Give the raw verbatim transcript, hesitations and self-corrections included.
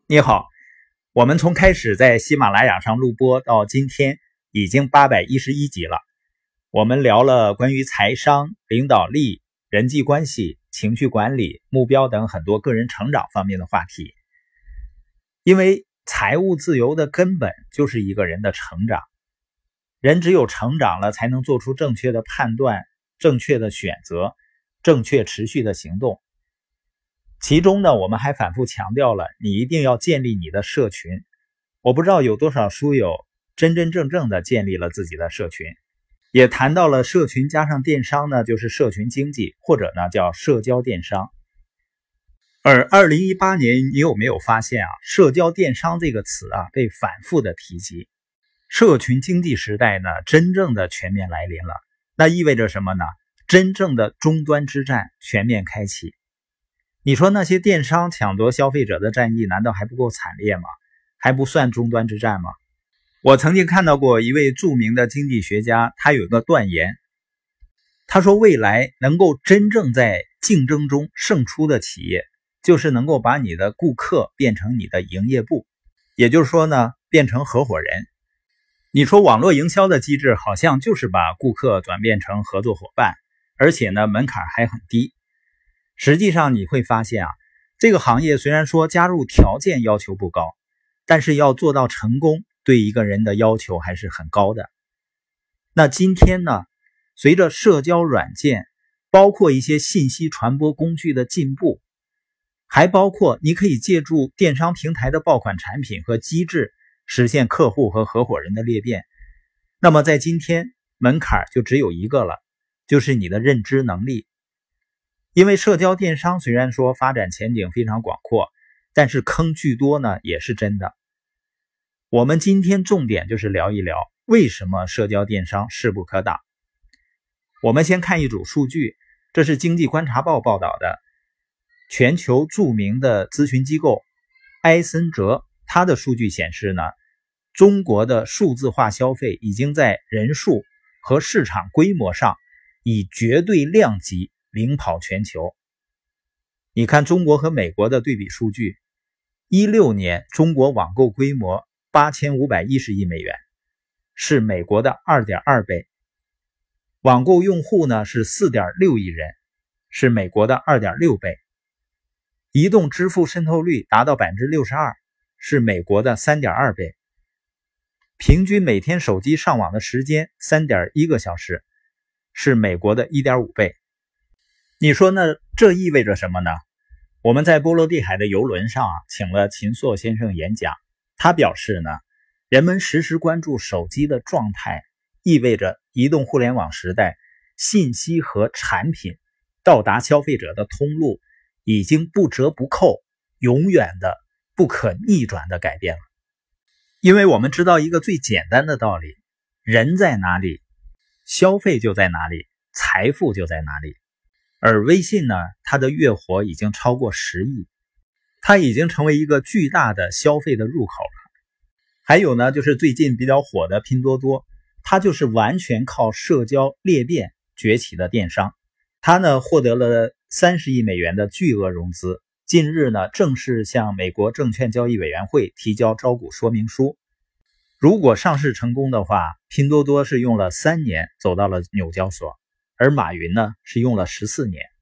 你好，我们从开始在喜马拉雅上录播到今天已经八百一十一集了。我们聊了关于财商、领导力、人际关系、情绪管理、目标等很多个人成长方面的话题。因为财务自由的根本就是一个人的成长，人只有成长了才能做出正确的判断、正确的选择、正确持续的行动。其中呢，我们还反复强调了你一定要建立你的社群。我不知道有多少书友真真正正的建立了自己的社群，也谈到了社群加上电商呢，就是社群经济，或者呢叫社交电商。而二零一八年你有没有发现啊，社交电商这个词啊被反复的提及。社群经济时代呢真正的全面来临了，那意味着什么呢？真正的终端之战全面开启。你说那些电商抢夺消费者的战役难道还不够惨烈吗？还不算终端之战吗？我曾经看到过一位著名的经济学家，他有一个断言，他说未来能够真正在竞争中胜出的企业，就是能够把你的顾客变成你的营业部，也就是说呢，变成合伙人。你说网络营销的机制好像就是把顾客转变成合作伙伴，而且呢门槛还很低。实际上你会发现啊，这个行业虽然说加入条件要求不高，但是要做到成功，对一个人的要求还是很高的。那今天呢，随着社交软件，包括一些信息传播工具的进步，还包括你可以借助电商平台的爆款产品和机制，实现客户和合伙人的裂变。那么在今天，门槛就只有一个了，就是你的认知能力。因为社交电商虽然说发展前景非常广阔，但是坑巨多呢，也是真的。我们今天重点就是聊一聊为什么社交电商势不可挡。我们先看一组数据，这是经济观察报报道的，全球著名的咨询机构埃森哲，它的数据显示呢，中国的数字化消费已经在人数和市场规模上以绝对量级领跑全球。你看中国和美国的对比数据，一六年中国网购规模八千五百一十亿美元，是美国的 二点二 倍。网购用户呢是 四点六亿人，是美国的 二点六 倍。移动支付渗透率达到 百分之六十二， 是美国的 三点二 倍。平均每天手机上网的时间 三点一 个小时，是美国的 一点五 倍。你说呢？这意味着什么呢？我们在波罗的海的邮轮上啊，请了秦朔先生演讲，他表示呢，人们时时关注手机的状态，意味着移动互联网时代信息和产品到达消费者的通路已经不折不扣、永远的不可逆转的改变了。因为我们知道一个最简单的道理，人在哪里，消费就在哪里，财富就在哪里。而微信呢，它的月活已经超过十亿，它已经成为一个巨大的消费的入口了。还有呢，就是最近比较火的拼多多，它就是完全靠社交裂变崛起的电商。它呢获得了三十亿美元的巨额融资，近日呢正式向美国证券交易委员会提交招股说明书。如果上市成功的话，拼多多是用了三年走到了纽交所，而马云呢是用了十四年。